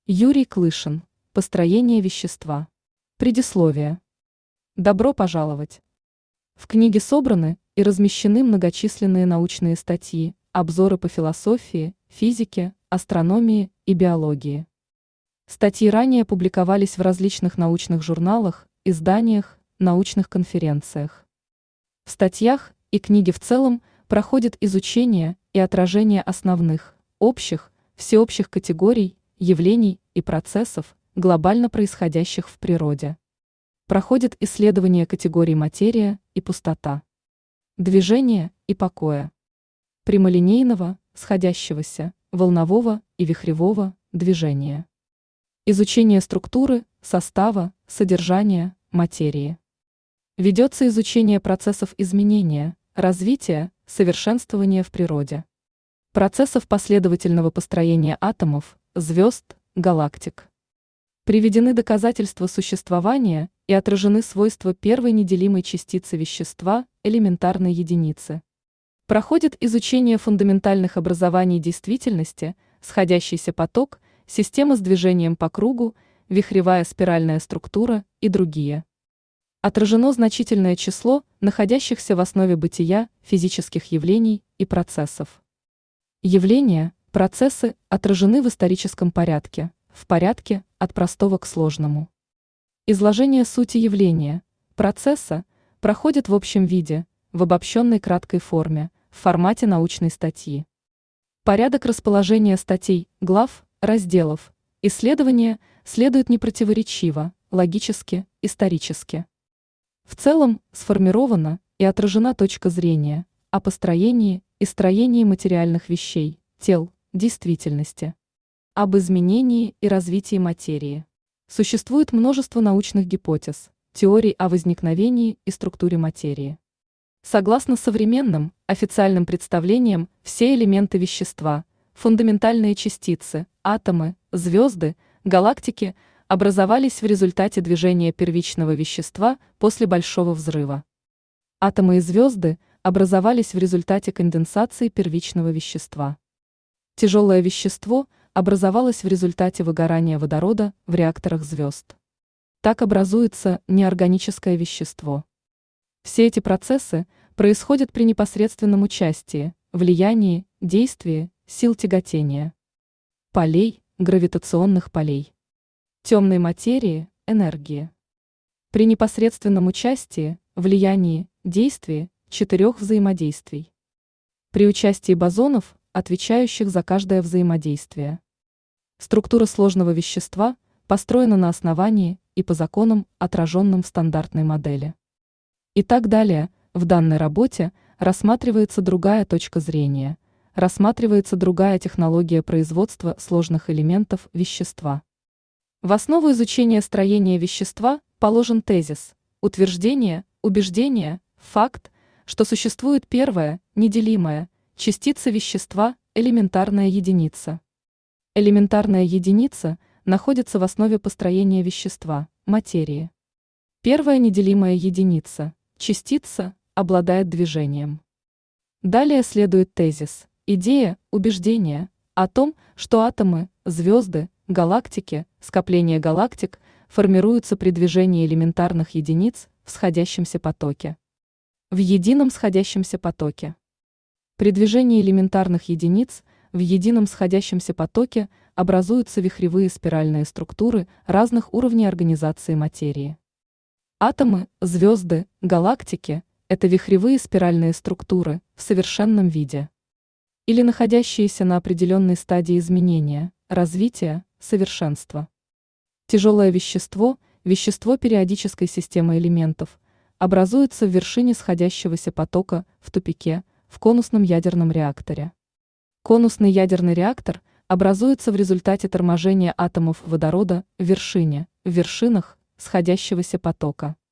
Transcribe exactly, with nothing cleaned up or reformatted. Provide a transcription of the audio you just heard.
Юрий Клышин. Построение вещества. Предисловие. Добро пожаловать! В книге собраны и размещены многочисленные научные статьи, обзоры по философии, физике, астрономии и биологии. Статьи ранее публиковались в различных научных журналах, изданиях, научных конференциях. В статьях и книге в целом проходит изучение и отражение основных, общих, всеобщих категорий, явлений и процессов, глобально происходящих в природе. Проходит исследование категорий материя и пустота, движения и покоя, прямолинейного, сходящегося, волнового и вихревого движения, изучение структуры, состава, содержания, материи. Ведется изучение процессов изменения, развития, совершенствования в природе, процессов последовательного построения атомов, звезд, галактик. Приведены доказательства существования и отражены свойства первой неделимой частицы вещества, элементарной единицы. Проходит изучение фундаментальных образований действительности, сходящийся поток, система с движением по кругу, вихревая спиральная структура и другие. Отражено значительное число находящихся в основе бытия физических явлений и процессов. Явления, процессы отражены в историческом порядке, в порядке от простого к сложному. Изложение сути явления, процесса проходит в общем виде, в обобщенной краткой форме, в формате научной статьи. Порядок расположения статей, глав, разделов, исследования следует непротиворечиво, логически, исторически. В целом сформирована и отражена точка зрения о построении и строении материальных вещей, тел, действительности, об изменении и развитии материи. Существует множество научных гипотез, теорий о возникновении и структуре материи. Согласно современным, официальным представлениям, все элементы вещества, фундаментальные частицы, атомы, звезды, галактики образовались в результате движения первичного вещества после Большого взрыва. Атомы и звезды образовались в результате конденсации первичного вещества. Тяжелое вещество образовалось в результате выгорания водорода в реакторах звезд. Так образуется неорганическое вещество. Все эти процессы происходят при непосредственном участии, влиянии, действии сил тяготения, полей, гравитационных полей, темной материи, энергии. При непосредственном участии, влиянии, действии четырех взаимодействий. При участии бозонов, отвечающих за каждое взаимодействие. Структура сложного вещества построена на основании и по законам, отраженным в стандартной модели. И так далее, в данной работе рассматривается другая точка зрения, рассматривается другая технология производства сложных элементов вещества. В основу изучения строения вещества положен тезис, утверждение, убеждение, факт, что существует первая, неделимая, частица вещества, элементарная единица. Элементарная единица находится в основе построения вещества, материи. Первая неделимая единица, частица, обладает движением. Далее следует тезис, идея, убеждение о том, что атомы, звезды, галактики, скопления галактик формируются при движении элементарных единиц в сходящемся потоке. В едином сходящемся потоке. При движении элементарных единиц в едином сходящемся потоке образуются вихревые спиральные структуры разных уровней организации материи. Атомы, звезды, галактики – это вихревые спиральные структуры в совершенном виде. Или находящиеся на определенной стадии изменения, развития, совершенства. Тяжелое вещество, вещество периодической системы элементов, образуется в вершине сходящегося потока в тупике, в конусном ядерном реакторе. Конусный ядерный реактор образуется в результате торможения атомов водорода в вершине, в вершинах сходящегося потока.